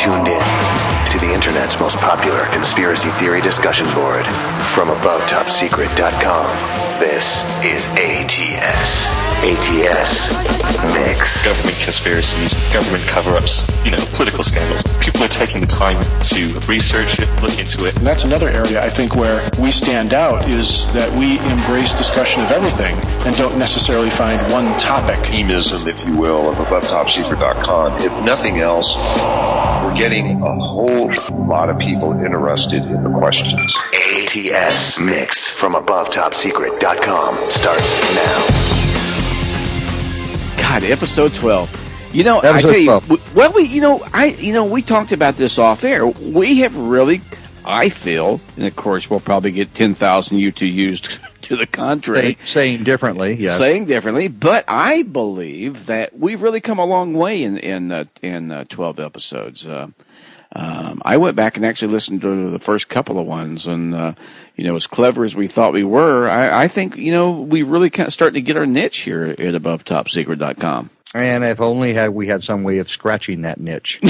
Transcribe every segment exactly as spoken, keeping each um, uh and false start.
tuned in to the internet's most popular conspiracy theory discussion board. From above top secret dot com, this is A T S. A T S Mix. Government conspiracies, government cover-ups, you know, political scandals. People are taking the time to research it, look into it. And that's another area, I think, where we stand out is that we embrace discussion of everything and don't necessarily find one topic. Teamism, if you will, of above top secret dot com. If nothing else, we're getting a whole lot of people interested in the questions. A T S Mix from above top secret dot com starts now. God, episode twelve. You know, episode I tell you, twelve. well, we, you know, I, you know, we talked about this off air. We have really, I feel, and of course, we'll probably get ten thousand U two Us to the contrary, Say, saying differently, yes, saying differently. But I believe that we've really come a long way in in uh, in uh, twelve episodes. Uh, um, I went back and actually listened to the first couple of ones, and uh, you know, as clever as we thought we were, I, I think you know we really kind of starting to get our niche here at above top secret dot com. And if only had we had some way of scratching that niche.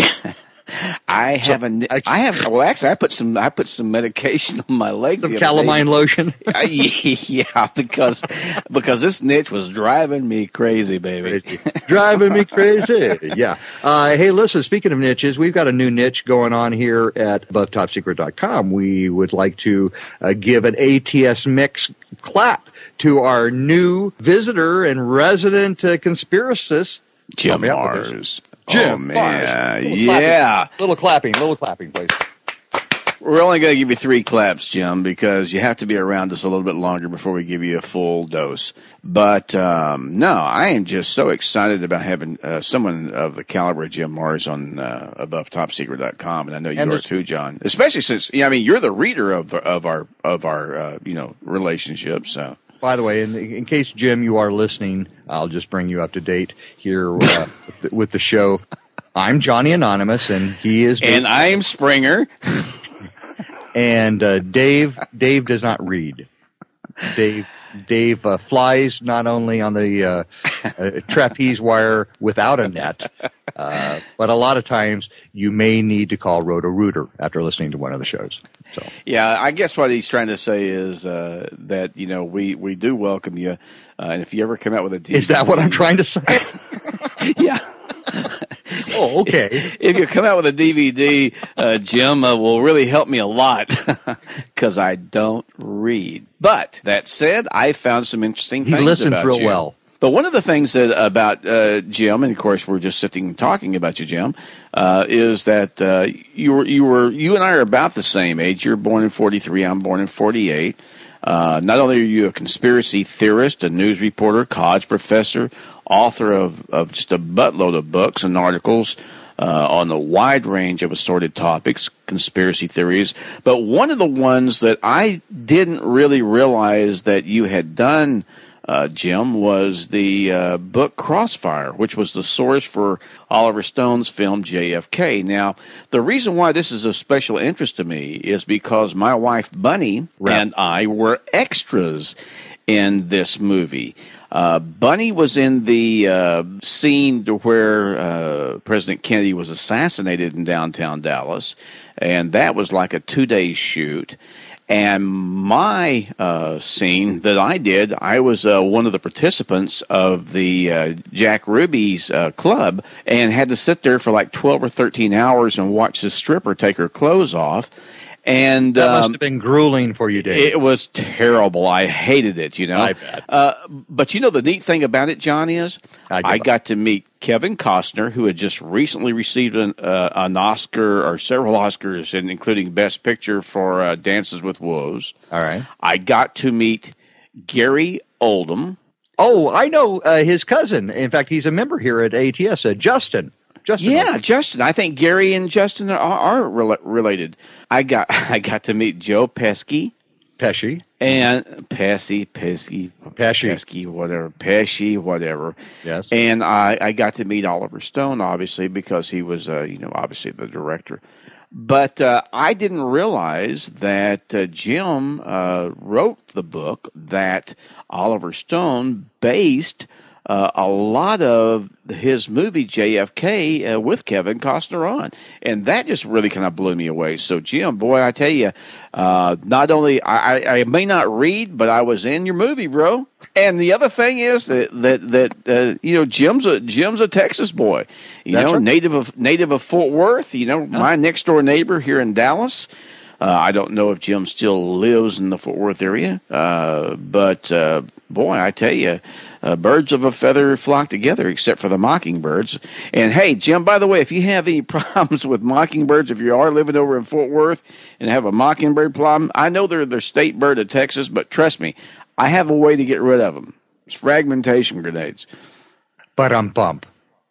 I So, have a, I have. Well, actually, I put some. I put some medication on my leg. Some the other calamine day. lotion. Uh, yeah, because because this niche was driving me crazy, baby. Driving me crazy. Yeah. Uh, hey, listen, speaking of niches, we've got a new niche going on here at above top secret dot com. We would like to uh, give an A T S Mix clap to our new visitor and resident uh, conspiracist, Jim Oh, Mars. Jim oh man, Little yeah. Clapping, little clapping, little clapping, please. We're only going to give you three claps, Jim, because you have to be around us a little bit longer before we give you a full dose. But um, no, I am just so excited about having uh, someone of the caliber of Jim Mars on uh, above top secret dot com, and I know you And are there's- too, John. Especially since, yeah, I mean, you're the reader of of our of our uh, you know relationship. So. By the way, in, in case, Jim, you are listening, I'll just bring you up to date here uh, with, the, with the show. I'm Johnny Anonymous, and he is Dave. And I'm Springer. And uh, Dave, Dave does not read. Dave, Dave uh, flies not only on the uh, uh, trapeze wire without a net, uh, but a lot of times you may need to call Roto-Rooter after listening to one of the shows. So, Yeah, I guess what he's trying to say is uh, that, you know, we, we do welcome you. Uh, and if you ever come out with a D V D. is that what I'm trying to say? Yeah. Oh, okay. If you come out with a D V D, uh, Jim uh, will really help me a lot because I don't read. But that said, I found some interesting He things listens about real you. well. But one of the things that about uh, Jim, and of course we're just sitting and talking about you, Jim, uh, is that uh, you were you were you and I are about the same age. You're born in forty-three. I'm born in forty-eight. Uh, not only are you a conspiracy theorist, a news reporter, college professor, author of, of just a buttload of books and articles uh, on a wide range of assorted topics, conspiracy theories, but one of the ones that I didn't really realize that you had done, uh, Jim, was the uh, book Crossfire, which was the source for Oliver Stone's film J F K. Now, the reason why this is of special interest to me is because my wife, Bunny, Right. and I were extras in this movie. Uh, Bunny was in the uh, scene to where uh, President Kennedy was assassinated in downtown Dallas, and that was like a two-day shoot. And my uh, scene that I did, I was uh, one of the participants of the uh, Jack Ruby's uh, club and had to sit there for like twelve or thirteen hours and watch the stripper take her clothes off. And That must um, have been grueling for you, Dave. it was terrible. I hated it, you know. I bet. Uh, but you know, the neat thing about it, John, is I I, give up. got to meet Kevin Costner, who had just recently received an, uh, an Oscar or several Oscars, and including Best Picture for uh, Dances with Wolves. All right. I got to meet Gary Oldham. Oh, I know uh, his cousin. In fact, he's a member here at A T S, uh, Justin. Justin. Yeah, Justin. I think Gary and Justin are, are rela- related. I got I got to meet Joe Pesci. Pesci. And Pesci, Pesci, Pesci. Pesci, whatever, Pesci, whatever. Yes. And I, I got to meet Oliver Stone, obviously, because he was, uh, you know, obviously the director. But uh, I didn't realize that uh, Jim uh, wrote the book that Oliver Stone based uh, a lot of his movie J F K uh, with Kevin Costner on, and that just really kind of blew me away. So, Jim, boy, I tell you, uh, not only I, I, I may not read, but I was in your movie, bro. And the other thing is that that that uh, you know, Jim's a Jim's a Texas boy, you That's know, right. native of native of Fort Worth. You know, my next door neighbor here in Dallas. Uh, I don't know if Jim still lives in the Fort Worth area, uh, but uh, boy, I tell you, uh, birds of a feather flock together, except for the mockingbirds. And hey, Jim, by the way, if you have any problems with mockingbirds, if you are living over in Fort Worth and have a mockingbird problem, I know they're the state bird of Texas, but trust me, I have a way to get rid of them. It's fragmentation grenades. But I'm bump.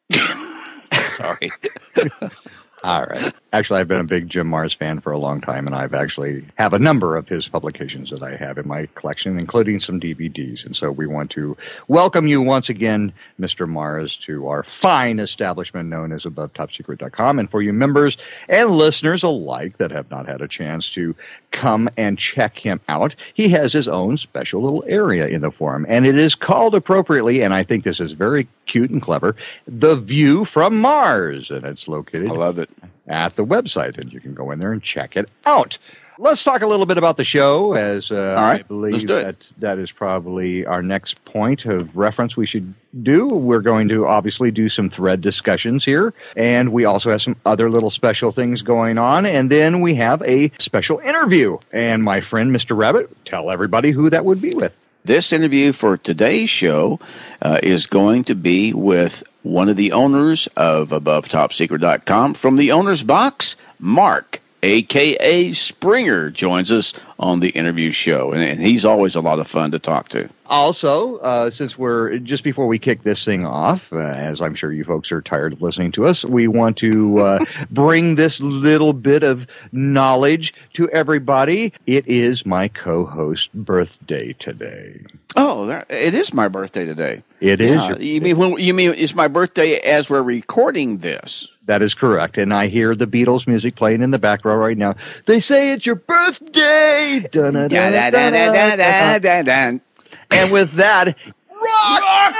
Sorry. All right. Actually, I've been a big Jim Mars fan for a long time, and I've actually have a number of his publications that I have in my collection, including some D V Ds. And so we want to welcome you once again, Mister Mars, to our fine establishment known as above top secret dot com. And for you members and listeners alike that have not had a chance to come and check him out, he has his own special little area in the forum, and it is called appropriately, and I think this is very cute and clever, The View from Mars, and it's located I love it. at the website, and you can go in there and check it out. Let's talk a little bit about the show, as uh, All right, I believe let's do it. that that is probably our next point of reference we should do. We're going to obviously do some thread discussions here, and we also have some other little special things going on, and then we have a special interview. And my friend, Mister Rabbit, tell everybody who that would be with. This interview for today's show uh, is going to be with one of the owners of above top secret dot com. From the owner's box, Mark, a k a. Springer, joins us on the interview show, and, and he's always a lot of fun to talk to. Also, uh, since we're just before we kick this thing off, uh, as I'm sure you folks are tired of listening to us, we want to uh, bring this little bit of knowledge to everybody. It is my co-host's birthday today. Oh, that, it is my birthday today. It is. Yeah, your- you mean when, you mean it's my birthday as we're recording this? That is correct. And I hear the Beatles music playing in the background right now. They say it's your birthday. Da-da-da-da-da-da-da-da. And with that, rock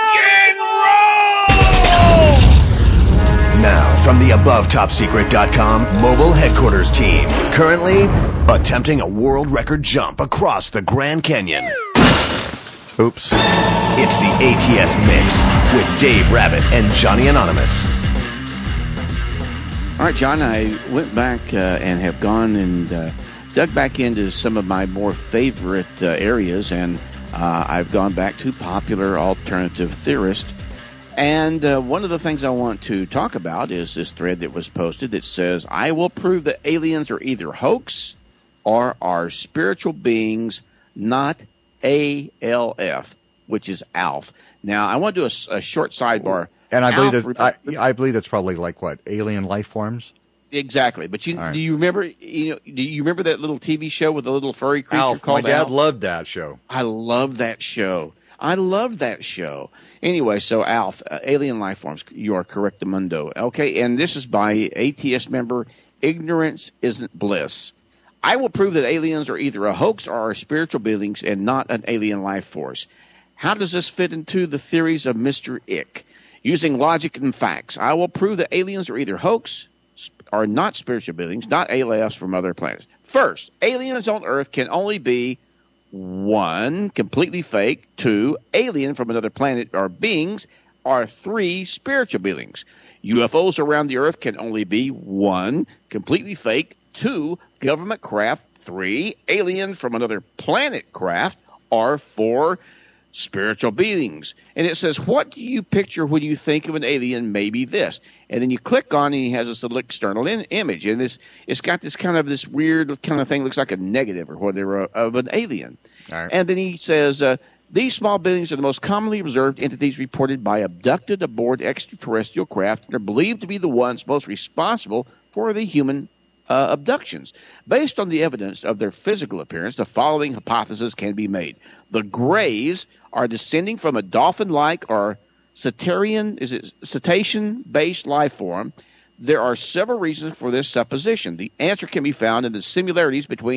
and roll! Now, from the above top secret dot com mobile headquarters team, currently attempting a world record jump across the Grand Canyon. Oops. It's the A T S Mix with Dave Rabbit and Johnny Anonymous. All right, John, I went back uh, and have gone and uh, dug back into some of my more favorite uh, areas, and uh, I've gone back to popular alternative theorists. And uh, one of the things I want to talk about is this thread that was posted that says, I will prove that aliens are either hoax or are spiritual beings, not A L F, which is ALF. Now, I want to do a, a short sidebar. And I believe ALF, that I, I believe that's probably like what, alien life forms. Exactly, but you, right. do you remember? You know, do you remember that little T V show with the little furry creature Alf, my called dad Alf? loved that show. I love that show. I love that show. Anyway, so Alf, uh, alien life forms. You are correct, Mundo. Okay, and this is by A T S member. Ignorance isn't bliss. I will prove that aliens are either a hoax or are spiritual beings and not an alien life force. How does this fit into the theories of Mister Ick? Using logic and facts, I will prove that aliens are either hoax or not spiritual beings, not A L Fs from other planets. First, aliens on Earth can only be one, completely fake, two, alien from another planet or beings, or three, spiritual beings. U F Os around the Earth can only be one, completely fake, two, government craft, three, alien from another planet craft, or four, spiritual beings. And it says, what do you picture when you think of an alien? Maybe this. And then you click on it, and he has this little external in, image. And this, it's got this kind of this weird kind of thing, looks like a negative or whatever of an alien. All right. And then he says, uh, these small beings are the most commonly observed entities reported by abducted aboard extraterrestrial craft and are believed to be the ones most responsible for the human uh, abductions. Based on the evidence of their physical appearance, the following hypothesis can be made. The Greys are descending from a dolphin-like or cetacean, is it cetacean-based life form. There are several reasons for this supposition. The answer can be found in the similarities between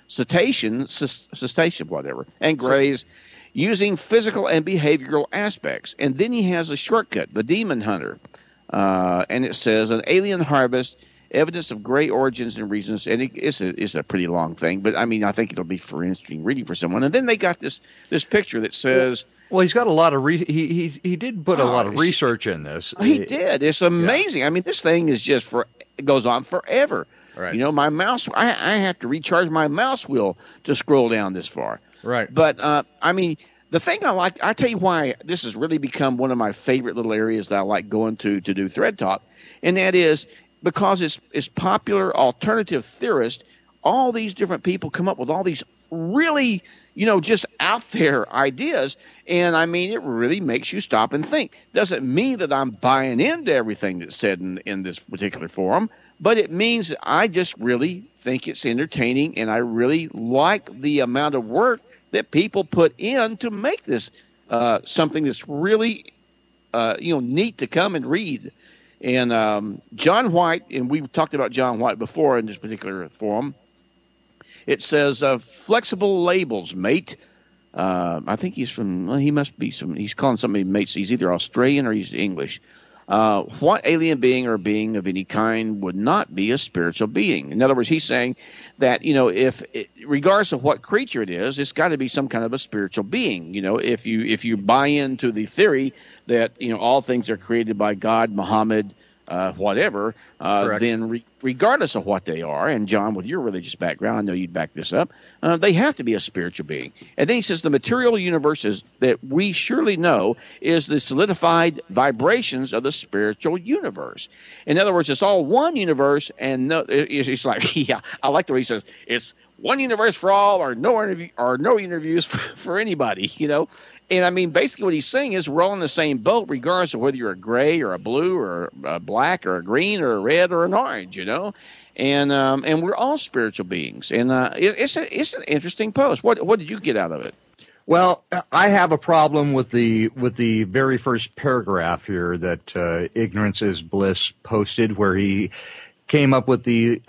cetacean, cetacean, whatever, and graze using physical and behavioral aspects. And then he has a shortcut, the Demon Hunter. Uh, and it says, an alien harvest, evidence of gray origins and reasons. And it, it's, a, it's a pretty long thing, but I mean, I think it'll be for interesting reading for someone. And then they got this this picture that says... Well, he's got a lot of re- he he he did put a Oh, lot of it's- research in this. He did. It's amazing. I mean, this thing is just for it goes on forever. Right. You know, my mouse. I, I have to recharge my mouse wheel to scroll down this far. Right. But uh, I mean, the thing I like. I tell you why this has really become one of my favorite little areas that I like going to to do Thread Talk, and that is because it's it's popular alternative theorists. All these different people come up with all these really, you know, just out there ideas. And I mean, it really makes you stop and think. Doesn't mean that I'm buying into everything that's said in, in this particular forum, but it means that I just really think it's entertaining, and I really like the amount of work that people put in to make this uh, something that's really, uh, you know, neat to come and read. And um, John White, and we've talked about John White before in this particular forum. It says uh, flexible labels, mate. Uh, I think he's from. Well, he must be some. He's calling somebody mates. He's either Australian or he's English. Uh, what alien being or being of any kind would not be a spiritual being? In other words, he's saying that, you know, if it, regardless of what creature it is, it's got to be some kind of a spiritual being. You know, if you if you buy into the theory that, you know, all things are created by God, Muhammad, uh, whatever, uh, then re- regardless of what they are, and John, with your religious background, I know you'd back this up, uh, they have to be a spiritual being. And then he says the material universe is, that we surely know is the solidified vibrations of the spiritual universe. In other words, it's all one universe, and no, it, it's like, yeah, I like the way he says, it's one universe for all, or no interview, or no interviews for, for anybody, you know. And I mean, basically what he's saying is we're all in the same boat, regardless of whether you're a gray or a blue or a black or a green or a red or an orange, you know. And um, and we're all spiritual beings. And uh, it, it's a, it's an interesting post. What what did you get out of it? Well, I have a problem with the with the very first paragraph here that uh, Ignorance is Bliss posted, where he came up with the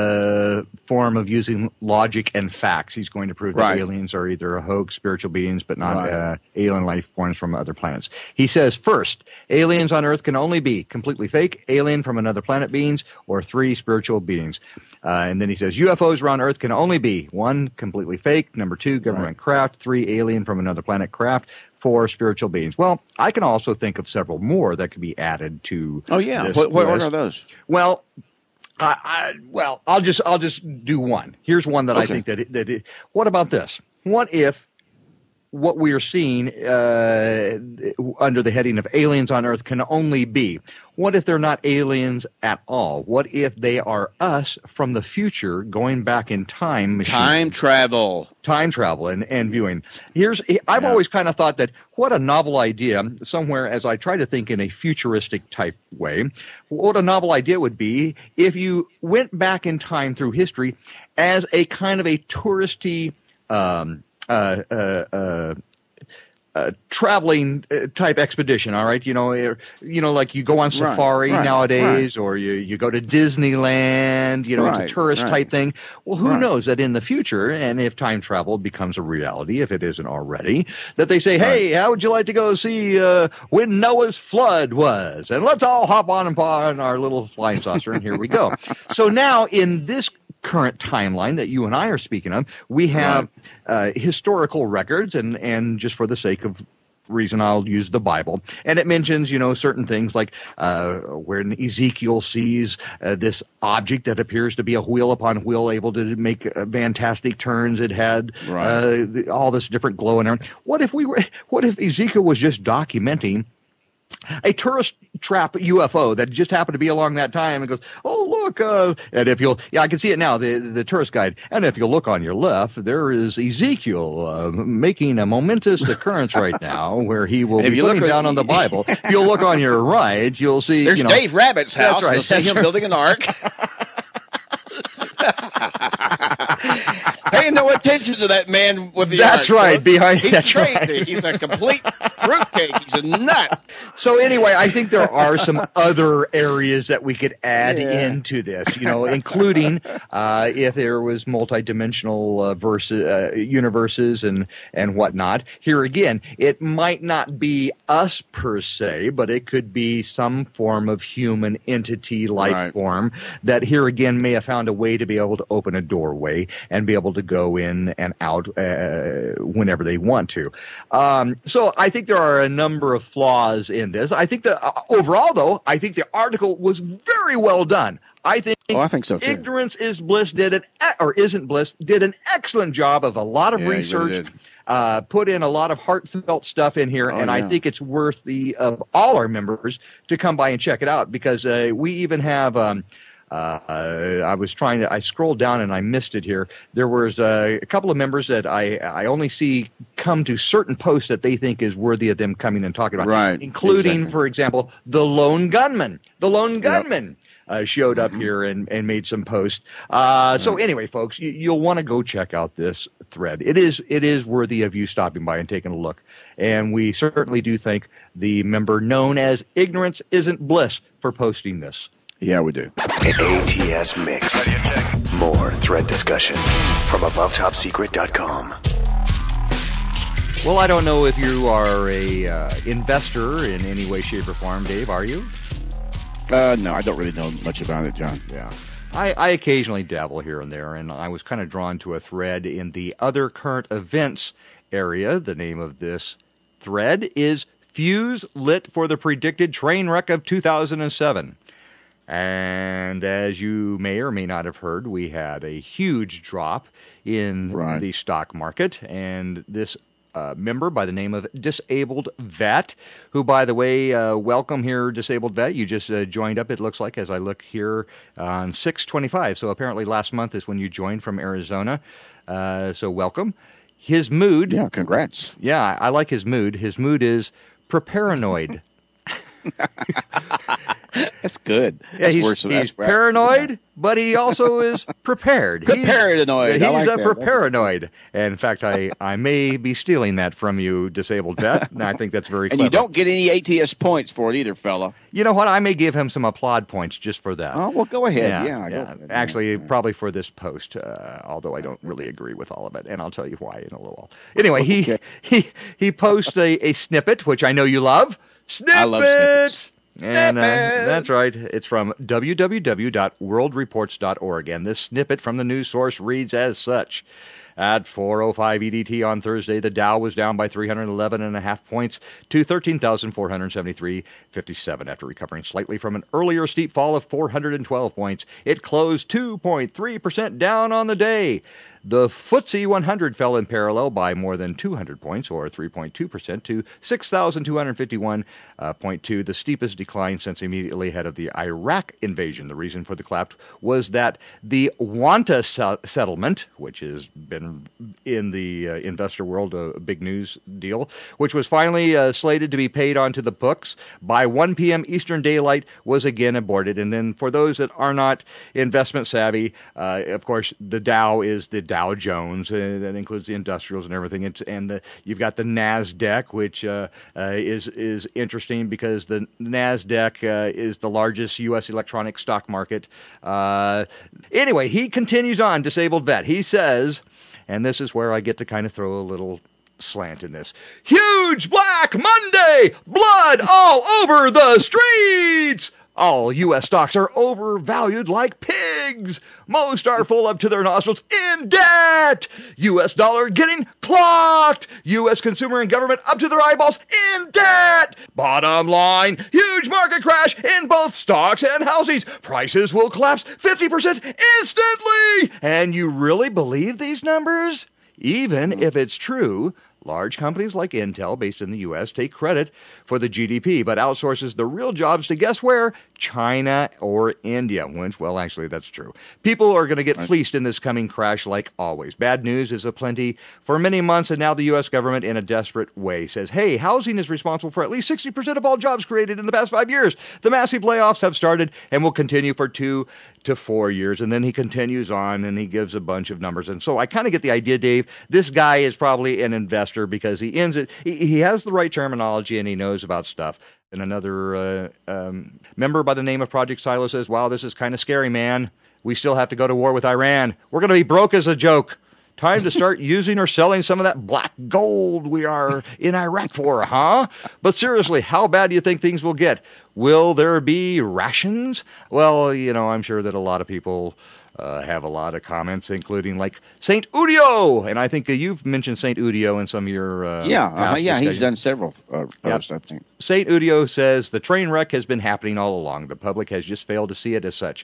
uh, form of using logic and facts. He's going to prove that Right. aliens are either a hoax, spiritual beings, but not Right. uh, alien life forms from other planets. He says, first, aliens on Earth can only be completely fake, alien from another planet beings, or three, spiritual beings. Uh, and then he says, U F Os around Earth can only be, one, completely fake, number two, government craft, three, alien from another planet craft, four, spiritual beings. Well, I can also think of several more that could be added to Oh yeah, this what, what list. are those? Well, I, I, well, I'll just I'll just do one. Here's one that I Okay. think that it, that it, what about this? What if what we are seeing uh, under the heading of aliens on Earth can only be? What if they're not aliens at all? What if they are us from the future going back in time? Machine, Time travel. time travel and, and viewing. Here's I've Yeah. always kind of thought that what a novel idea, somewhere as I try to think in a futuristic type way, what a novel idea would be if you went back in time through history as a kind of a touristy um, uh, uh, uh, uh, traveling uh, type expedition, all right? You know, er, you know, like you go on safari right, nowadays, or you, you go to Disneyland, you know, it's Right, a tourist right. type thing. Well, who Right. knows that in the future, and if time travel becomes a reality, if it isn't already, that they say, hey, how would you like to go see uh, when Noah's flood was? And let's all hop on and on our little flying saucer, and here we go. So now in this current timeline that you and I are speaking of, we have uh, historical records, and, and just for the sake of reason, I'll use the Bible. And it mentions, you know, certain things like uh, when Ezekiel sees uh, this object that appears to be a wheel upon wheel, able to make uh, fantastic turns. It had Right. uh, the, all this different glow and everything. What if we were? What if Ezekiel was just documenting a tourist trap U F O that just happened to be along that time and goes, oh, look, uh, and if you'll, yeah, I can see it now, the, the tourist guide, and if you'll look on your left, there is Ezekiel uh, making a momentous occurrence right now where he will If be you look looking at- doon on the Bible. If you'll look on your right, you'll see, There's you know, Dave Rabbit's That's house. right, You'll see that's him right. building an ark. Paying no attention to that man with the That's ark, right, folks. behind- He's that's crazy. right. He's a complete fruitcake. He's a nut. So anyway, I think there are some other areas that we could add Yeah. into this, you know, including uh, if there was multidimensional uh, verse, uh, universes and, and whatnot. Here again, it might not be us per se, but it could be some form of human entity, life Right. form that here again may have found a way to be able to open a doorway and be able to go in and out uh, whenever they want to. Um, so I think there are a number of flaws in this. I think that uh, overall, though, I think the article was very well done. I think, Oh, I think so, too. Ignorance is Bliss did an e- or isn't Bliss did an excellent job of a lot of Yeah, he really research, did. uh, put in a lot of heartfelt stuff in here, Oh, and I yeah. think it's worth the of all our members to come by and check it out because uh, we even have. Um, Uh, I was trying to, I scrolled down and I missed it here. There was uh, a couple of members that I, I only see come to certain posts that they think is worthy of them coming and talking about. Right, Including, exactly. for example, the lone gunman. The lone gunman uh, showed up here and, and made some posts. Uh, So anyway, folks, you, you'll want to go check out this thread. It is, it is worthy of you stopping by and taking a look. And we certainly do thank the member known as Ignorance Isn't Bliss for posting this. Yeah, we do. A T S Mix. More thread discussion from above top secret dot com. Well, I don't know if you are a uh, investor in any way, shape, or form, Dave. Are you? Uh, no, I don't really know much about it, John. Yeah. I, I occasionally dabble here and there, and I was kind of drawn to a thread in the other current events area. The name of this thread is Fuse Lit for the Predicted Train Wreck of two thousand seven. And as you may or may not have heard, we had a huge drop in Right. the stock market. And this uh, member by the name of Disabled Vet, who, by the way, uh, welcome here, Disabled Vet. You just uh, joined up, it looks like, as I look here on six twenty-five. So apparently last month is when you joined from Arizona. Uh, so welcome. His mood. Yeah, congrats. Yeah, I like his mood. His mood is preparanoid. That's good. Yeah, That's he's, worse than he's that. paranoid, but he also is prepared. He's- Preparanoid. He's, I like a that. preparanoid. And in fact, I, I may be stealing that from you, Disabled Vet, and I think that's very And clever. you don't get any A T S points for it either, fella. You know what? I may give him some applaud points just for that. Oh, well, go ahead. Yeah, Yeah, go yeah. ahead. Actually, probably for this post, uh, although I don't really agree with all of it, and I'll tell you why in a little while. Anyway, he Okay. he he posts a, a snippet, which I know you love. Snippets! I love snippets. And uh, Snippets! that's right. It's from w w w dot world reports dot org. And this snippet from the news source reads as such. At four oh five E D T on Thursday, the Dow was down by three hundred eleven and a half points to thirteen thousand four hundred seventy-three point five seven after recovering slightly from an earlier steep fall of four hundred twelve points. It closed two point three percent down on the day. The F T S E one hundred fell in parallel by more than two hundred points, or three point two percent, to six thousand two hundred fifty-one point two, the steepest decline since immediately ahead of the Iraq invasion. The reason for the collapse was that the Wanta se- settlement, which has been in the uh, investor world a big news deal, which was finally uh, slated to be paid onto the books by one p.m. Eastern Daylight, was again aborted. And then for those that are not investment savvy, uh, of course, the Dow is the Dow Jones. Uh, that includes the industrials and everything. It's, and the, you've got the NASDAQ, which uh, uh, is, is interesting because the NASDAQ uh, is the largest U S electronic stock market. Uh, anyway, he continues on, Disabled Vet. He says, and this is where I get to kind of throw a little slant in this. Huge Black Monday! Blood all over the streets! All U S stocks are overvalued like pigs. Most are full up to their nostrils in debt. U S dollar getting clocked. U S consumer and government up to their eyeballs in debt. Bottom line, huge market crash in both stocks and houses. Prices will collapse fifty percent instantly. And you really believe these numbers? Even if it's true, large companies like Intel, based in the U S, take credit for the G D P, but outsources the real jobs to guess where? China or India. Which, well, actually, that's true. People are going to get fleeced in this coming crash like always. Bad news is aplenty for many months, and now the U S government, in a desperate way, says, hey, housing is responsible for at least sixty percent of all jobs created in the past five years. The massive layoffs have started and will continue for two to four years. And then he continues on, and he gives a bunch of numbers. And so I kind of get the idea, Dave. This guy is probably an investor faster because he ends it. He, he has the right terminology and he knows about stuff. And another uh, um, member by the name of Project Silo says, wow, this is kind of scary, man. We still have to go to war with Iran. We're going to be broke as a joke. Time to start using or selling some of that black gold we are in Iraq for, huh? But seriously, how bad do you think things will get? Will there be rations? Well, you know, I'm sure that a lot of people uh, have a lot of comments, including like Saint Udio. And I think uh, you've mentioned Saint Udio in some of your uh, Yeah, uh, past yeah, he's discussions. done several uh, posts, Yep. I think. Saint Udio says, the train wreck has been happening all along. The public has just failed to see it as such.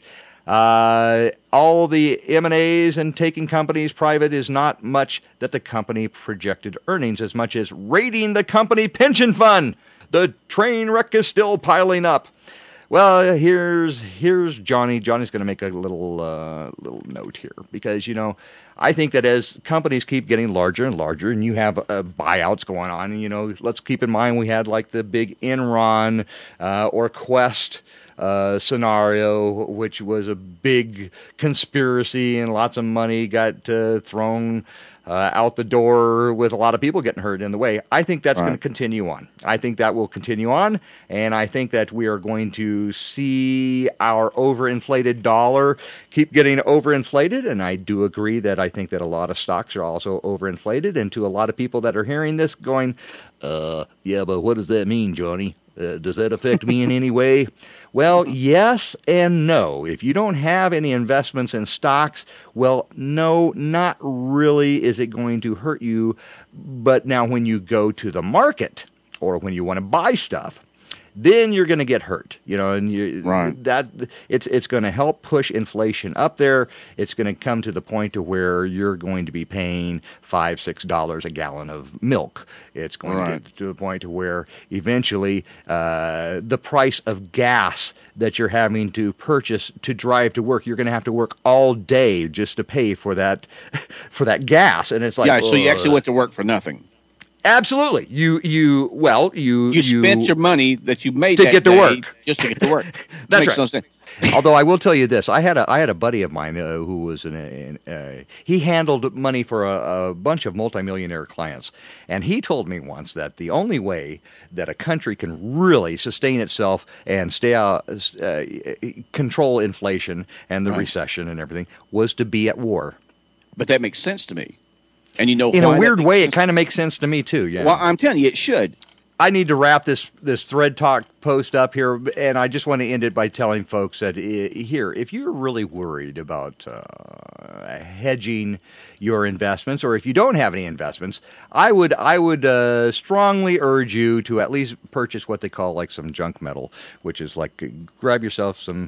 Uh, all the M and A's and taking companies private is not much that the company projected earnings as much as raiding the company pension fund. The train wreck is still piling up. Well, here's here's Johnny. Johnny's going to make a little uh, little note here because, you know, I think that as companies keep getting larger and larger and you have uh, buyouts going on, and, you know, let's keep in mind we had like the big Enron uh, or Quest uh, scenario, which was a big conspiracy and lots of money got uh, thrown Uh, out the door with a lot of people getting hurt in the way. I think that's Right. going to continue on. I think that will continue on, and I think that we are going to see our overinflated dollar keep getting overinflated, and I do agree that I think that a lot of stocks are also overinflated, and to a lot of people that are hearing this going, uh, yeah, but what does that mean, Johnny? Uh, does that affect me in any way? Well, yes and no. If you don't have any investments in stocks, well, no, not really is it going to hurt you. But now when you go to the market or when you want to buy stuff, then you're going to get hurt, you know, and you, Right. that it's it's going to help push inflation up there. It's going to come to the point to where you're going to be paying five, six dollars a gallon of milk. It's going Right. to get to the point to where eventually uh, the price of gas that you're having to purchase to drive to work, you're going to have to work all day just to pay for that for that gas, and it's like, yeah, so you actually ugh. went to work for nothing. Absolutely. You you well you You, spent your money that you made To that get to day work. just to get to work. That's Makes right. no sense. Although I will tell you this, I had a I had a buddy of mine uh, who was an, an uh, he handled money for a, a bunch of multimillionaire clients, and he told me once that the only way that a country can really sustain itself and stay out, uh, control inflation and the Right. recession and everything was to be at war. But that makes sense to me. And you know In why a that weird makes way, it sense? kind of makes sense to me too. Yeah. Well, I'm telling you, it should. I need to wrap this this Thread Talk post up here, and I just want to end it by telling folks that uh, here, if you're really worried about uh, hedging your investments, or if you don't have any investments, I would I would uh, strongly urge you to at least purchase what they call like some junk metal, which is like uh, grab yourself some.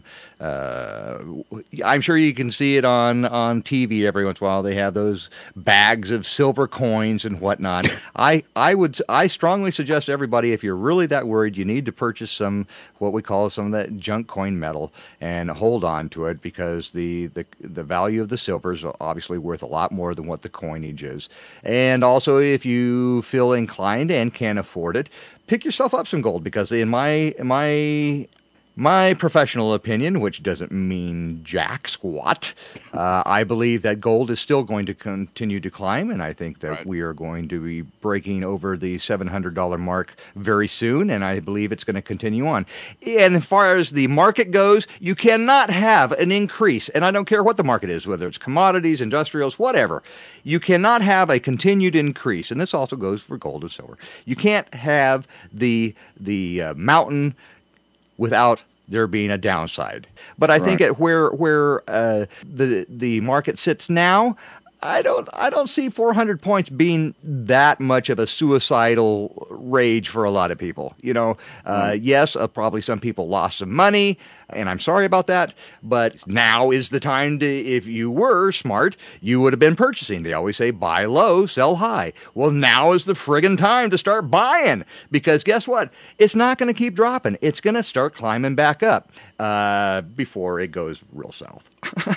Uh, I'm sure you can see it on on T V every once in a while. They have those bags of silver coins and whatnot. I I would I strongly suggest everybody, if you're really that worried, you need to purchase some what we call some of that junk coin metal and hold on to it, because the the the value of the silver is obviously worth a lot more than what the coinage is. And also, if you feel inclined and can afford it, pick yourself up some gold, because in my in my My professional opinion, which doesn't mean jack squat, uh, I believe that gold is still going to continue to climb, and I think that Right. we are going to be breaking over the seven hundred dollars mark very soon, and I believe it's going to continue on. And as far as the market goes, you cannot have an increase, and I don't care what the market is, whether it's commodities, industrials, whatever. You cannot have a continued increase, and this also goes for gold and silver. You can't have the the uh, mountain without there being a downside. But I think Right. at where where uh, the the market sits now, I don't I don't see four hundred points being that much of a suicidal rage for a lot of people. You know, uh, yes, uh, probably some people lost some money, and I'm sorry about that. But now is the time to, if you were smart, you would have been purchasing. They always say buy low, sell high. Well, now is the friggin' time to start buying, because guess what? It's not going to keep dropping. It's going to start climbing back up uh, before it goes real south.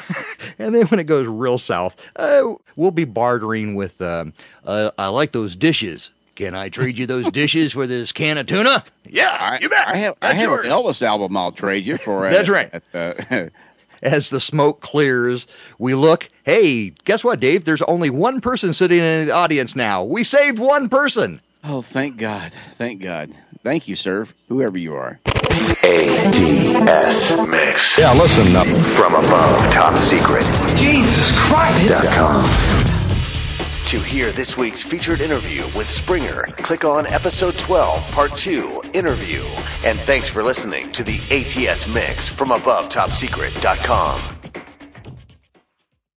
And then when it goes real south, uh, we'll be bartering with, um, uh, I like those dishes. Can I trade you those dishes for this can of tuna? Yeah, I, you bet. I have, I That's have yours. an Elvis album I'll trade you for. That's uh, right. At, uh, as the smoke clears, we look, hey, guess what, Dave? There's only one person sitting in the audience now. We saved one person. Oh, thank God. Thank God. Thank you, sir, whoever you are. A T S Mix. Yeah, listen up. From above, top secret. Jesus Christ. Dot com. To hear this week's featured interview with Springer, click on episode twelve, part two, interview. And thanks for listening to the A T S Mix from above top secret dot com.